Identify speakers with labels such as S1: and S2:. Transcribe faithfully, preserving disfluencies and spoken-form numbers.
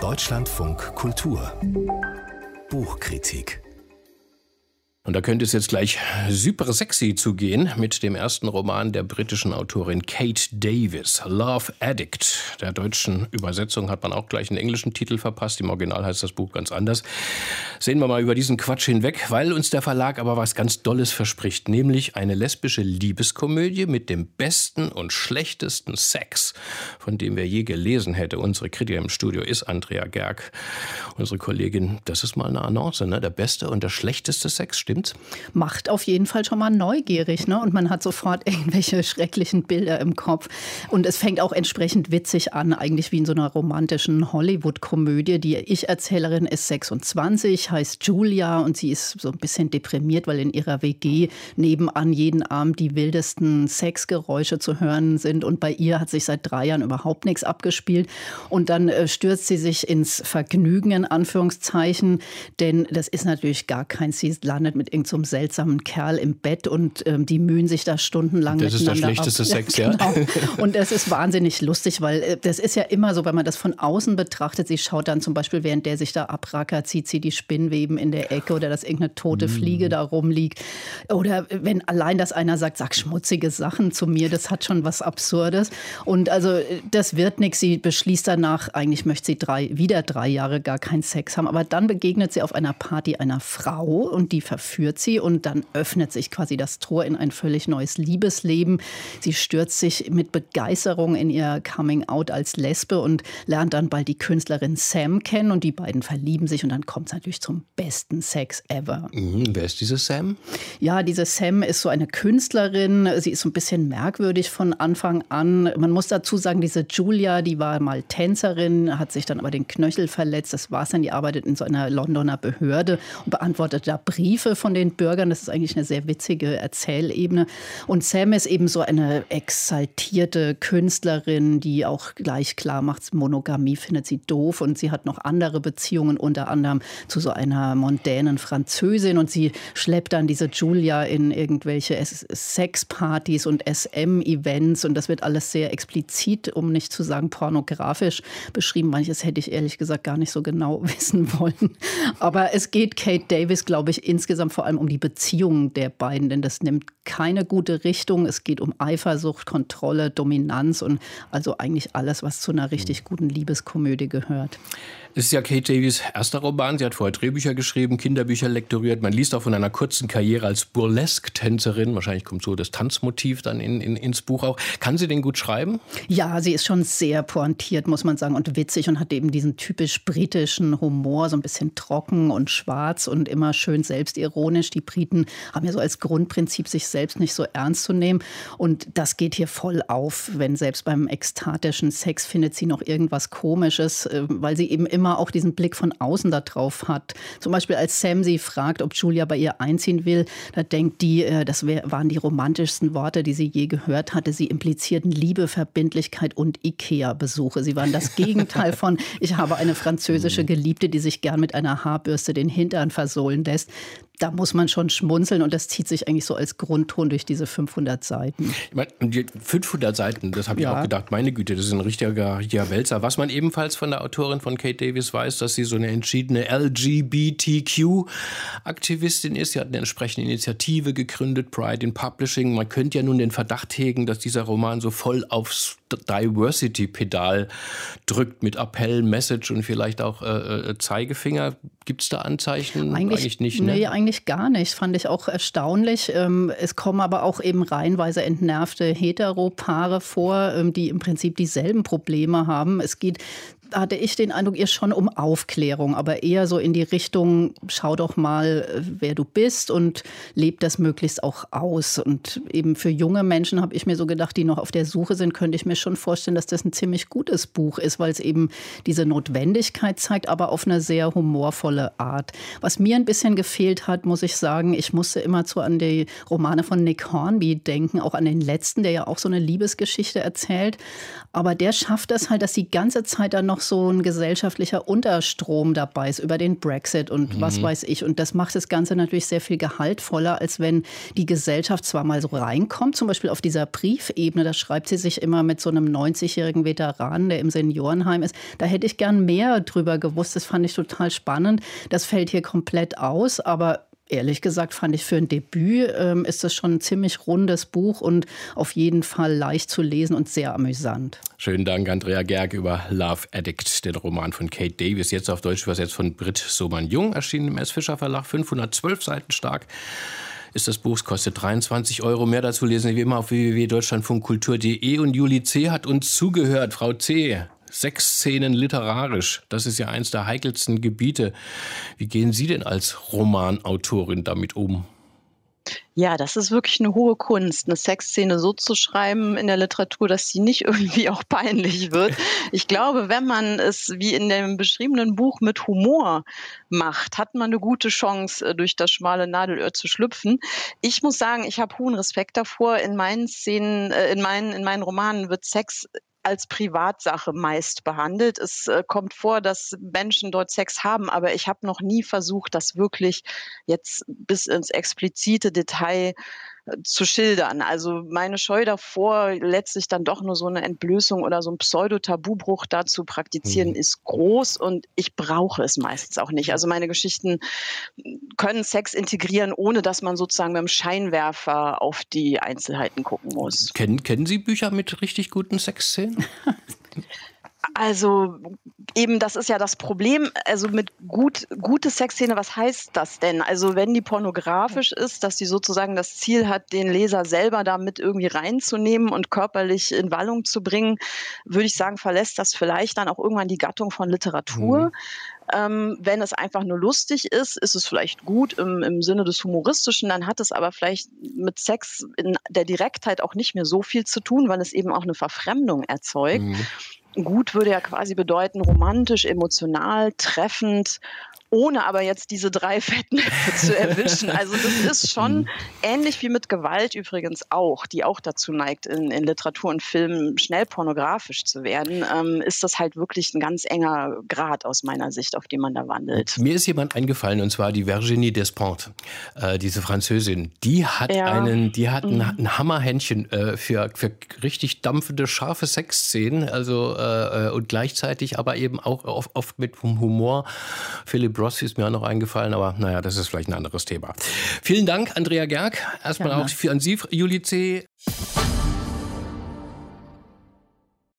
S1: Deutschlandfunk Kultur Buchkritik.
S2: Und da könnte es jetzt gleich super sexy zugehen mit dem ersten Roman der britischen Autorin Kate Davies, Love Addict. Der deutschen Übersetzung hat man auch gleich einen englischen Titel verpasst. Im Original heißt das Buch ganz anders. Sehen wir mal über diesen Quatsch hinweg, weil uns der Verlag aber was ganz Dolles verspricht, nämlich eine lesbische Liebeskomödie mit dem besten und schlechtesten Sex, von dem wir je gelesen hätte. Unsere Kritikerin im Studio ist Andrea Gerg, unsere Kollegin. Das ist mal eine Annonce, ne? Der beste und der schlechteste Sex, stimmt's?
S3: Macht auf jeden Fall schon mal neugierig, ne? Und man hat sofort irgendwelche schrecklichen Bilder im Kopf. Und es fängt auch entsprechend witzig an, eigentlich wie in so einer romantischen Hollywood-Komödie. Die Ich-Erzählerin ist sechsundzwanzig, heißt Julia und sie ist so ein bisschen deprimiert, weil in ihrer W G nebenan jeden Abend die wildesten Sexgeräusche zu hören sind. Und bei ihr hat sich seit drei Jahren überhaupt nichts abgespielt. Und dann äh, stürzt sie sich ins Vergnügen, in Anführungszeichen, denn das ist natürlich gar kein, sie landet mit irgendeinem so seltsamen Kerl im Bett und ähm, die mühen sich da stundenlang
S2: das
S3: miteinander
S2: ab. Das ist der schlechteste
S3: ab.
S2: Sex, ja.
S3: Genau. Und das ist wahnsinnig lustig, weil äh, das ist ja immer so, wenn man das von außen betrachtet, sie schaut dann zum Beispiel, während der sich da abrackert, sieht sie die Spinnweben in der Ecke oder dass irgendeine tote Fliege da rumliegt. Oder wenn allein, dass einer sagt, sag schmutzige Sachen zu mir, das hat schon was Absurdes. Und also das wird nichts. Sie beschließt danach, eigentlich möchte sie drei, wieder drei Jahre gar keinen Sex haben. Aber dann begegnet sie auf einer Party einer Frau und die verführt sie und dann öffnet sich quasi das Tor in ein völlig neues Liebesleben. Sie stürzt sich mit Begeisterung in ihr Coming-out als Lesbe und lernt dann bald die Künstlerin Sam kennen und die beiden verlieben sich und dann kommt es natürlich zum besten Sex ever.
S2: Mhm, wer ist diese Sam?
S3: Ja, diese Sam ist so eine Künstlerin. Sie ist so ein bisschen merkwürdig von Anfang an. Man muss dazu sagen, diese Julia, die war mal Tänzerin, hat sich dann aber den Knöchel verletzt. Das war es dann. Die arbeitet in so einer Londoner Behörde und beantwortet da Briefe von den Bürgern. Das ist eigentlich eine sehr witzige Erzählebene. Und Sam ist eben so eine exaltierte Künstlerin, die auch gleich klar macht, Monogamie findet sie doof. Und sie hat noch andere Beziehungen, unter anderem zu so einer mondänen Französin. Und sie schleppt dann diese Julia in irgendwelche Sexpartys und S M-Events. Und das wird alles sehr explizit, um nicht zu sagen pornografisch beschrieben. Manches hätte ich ehrlich gesagt gar nicht so genau wissen wollen. Aber es geht Kate Davies, glaube ich, insgesamt vor allem um die Beziehungen der beiden, denn das nimmt keine gute Richtung. Es geht um Eifersucht, Kontrolle, Dominanz und also eigentlich alles, was zu einer richtig guten Liebeskomödie gehört.
S2: Es ist ja Kate Davies' erster Roman. Sie hat vorher Drehbücher geschrieben, Kinderbücher lektoriert. Man liest auch von einer kurzen Karriere als Burlesque-Tänzerin. Wahrscheinlich kommt so das Tanzmotiv dann in, in, ins Buch auch. Kann sie den gut schreiben?
S3: Ja, sie ist schon sehr pointiert, muss man sagen, und witzig und hat eben diesen typisch britischen Humor, so ein bisschen trocken und schwarz und immer schön selbstironisch. Die Briten haben ja so als Grundprinzip, sich selbst nicht so ernst zu nehmen. Und das geht hier voll auf, wenn selbst beim ekstatischen Sex findet sie noch irgendwas Komisches, weil sie eben immer auch diesen Blick von außen da drauf hat. Zum Beispiel als Sam sie fragt, ob Julia bei ihr einziehen will, da denkt die, das waren die romantischsten Worte, die sie je gehört hatte. Sie implizierten Liebe, Verbindlichkeit und Ikea-Besuche. Sie waren das Gegenteil von, ich habe eine französische Geliebte, die sich gern mit einer Haarbürste den Hintern versohlen lässt. Da muss man schon schmunzeln und das zieht sich eigentlich so als Grundton durch diese fünfhundert Seiten.
S2: Ich meine, die fünfhundert Seiten, das habe ich
S3: Ja.
S2: auch gedacht, meine Güte, das ist ein richtiger ja, Wälzer. Was man ebenfalls von der Autorin von Kate Davies weiß, dass sie so eine entschiedene L G B T Q-Aktivistin ist. Sie hat eine entsprechende Initiative gegründet, Pride in Publishing. Man könnte ja nun den Verdacht hegen, dass dieser Roman so voll aufs Diversity-Pedal drückt mit Appell, Message und vielleicht auch äh, Zeigefinger. Gibt es da Anzeichen?
S3: Eigentlich,
S2: eigentlich nicht, ne?
S3: Nee, eigentlich gar nicht. Fand ich auch erstaunlich. Es kommen aber auch eben reihenweise entnervte Heteropaare vor, die im Prinzip dieselben Probleme haben. Es geht, hatte ich den Eindruck, ihr schon um Aufklärung, aber eher so in die Richtung, schau doch mal, wer du bist und leb das möglichst auch aus. Und eben für junge Menschen habe ich mir so gedacht, die noch auf der Suche sind, könnte ich mir schon vorstellen, dass das ein ziemlich gutes Buch ist, weil es eben diese Notwendigkeit zeigt, aber auf eine sehr humorvolle Art. Was mir ein bisschen gefehlt hat, muss ich sagen, ich musste immer so an die Romane von Nick Hornby denken, auch an den letzten, der ja auch so eine Liebesgeschichte erzählt. Aber der schafft das halt, dass die ganze Zeit dann noch noch so ein gesellschaftlicher Unterstrom dabei ist über den Brexit und mhm. was weiß ich. Und das macht das Ganze natürlich sehr viel gehaltvoller, als wenn die Gesellschaft zwar mal so reinkommt, zum Beispiel auf dieser Briefebene, da schreibt sie sich immer mit so einem neunzigjährigen Veteranen, der im Seniorenheim ist. Da hätte ich gern mehr drüber gewusst. Das fand ich total spannend. Das fällt hier komplett aus, aber ehrlich gesagt fand ich für ein Debüt ähm, ist das schon ein ziemlich rundes Buch und auf jeden Fall leicht zu lesen und sehr amüsant.
S2: Schönen Dank, Andrea Gerg, über Love Addict, den Roman von Kate Davies, jetzt auf Deutsch übersetzt von Britt Somann-Jung, erschienen im S. Fischer Verlag, fünfhundertzwölf Seiten stark. Ist das Buch, es kostet dreiundzwanzig Euro. Mehr dazu lesen Sie wie immer auf w w w punkt deutschlandfunkkultur punkt de. Und Julie C. hat uns zugehört. Frau C., Sexszenen literarisch, das ist ja eins der heikelsten Gebiete. Wie gehen Sie denn als Romanautorin damit um?
S4: Ja, das ist wirklich eine hohe Kunst, eine Sexszene so zu schreiben in der Literatur, dass sie nicht irgendwie auch peinlich wird. Ich glaube, wenn man es wie in dem beschriebenen Buch mit Humor macht, hat man eine gute Chance, durch das schmale Nadelöhr zu schlüpfen. Ich muss sagen, ich habe hohen Respekt davor. In meinen Szenen, in meinen, in meinen Romanen wird Sex als Privatsache meist behandelt. Es äh, kommt vor, dass Menschen dort Sex haben, aber ich habe noch nie versucht, das wirklich jetzt bis ins explizite Detail äh, zu schildern. Also meine Scheu davor, letztlich dann doch nur so eine Entblößung oder so ein Pseudo-Tabubruch da zu praktizieren, mhm. ist groß und ich brauche es meistens auch nicht. Also meine Geschichten können Sex integrieren, ohne dass man sozusagen mit dem Scheinwerfer auf die Einzelheiten gucken muss.
S2: Kennen, kennen Sie Bücher mit richtig guten Sexszenen?
S4: Also eben, das ist ja das Problem, also mit gut, gute Sexszene, was heißt das denn? Also wenn die pornografisch ist, dass sie sozusagen das Ziel hat, den Leser selber damit irgendwie reinzunehmen und körperlich in Wallung zu bringen, würde ich sagen, verlässt das vielleicht dann auch irgendwann die Gattung von Literatur. Mhm. Ähm, wenn es einfach nur lustig ist, ist es vielleicht gut im, im Sinne des Humoristischen, dann hat es aber vielleicht mit Sex in der Direktheit auch nicht mehr so viel zu tun, weil es eben auch eine Verfremdung erzeugt. Mhm. Gut würde ja quasi bedeuten, romantisch, emotional, treffend, ohne aber jetzt diese drei Fettnäpfe zu erwischen. Also das ist schon ähnlich wie mit Gewalt übrigens auch, die auch dazu neigt, in, in Literatur und Film schnell pornografisch zu werden, ähm, ist das halt wirklich ein ganz enger Grad aus meiner Sicht, auf den man da wandelt.
S2: Mir ist jemand eingefallen, und zwar die Virginie Despentes, äh, diese Französin. Die hat ja. einen, die hat mhm. ein, ein Hammerhändchen äh, für, für richtig dampfende, scharfe Sexszenen, also äh, und gleichzeitig aber eben auch oft, oft mit Humor. Philipp Ross ist mir auch noch eingefallen, aber naja, das ist vielleicht ein anderes Thema. Vielen Dank, Andrea Gerg. Erstmal ja. auch für an Sie, Julie C.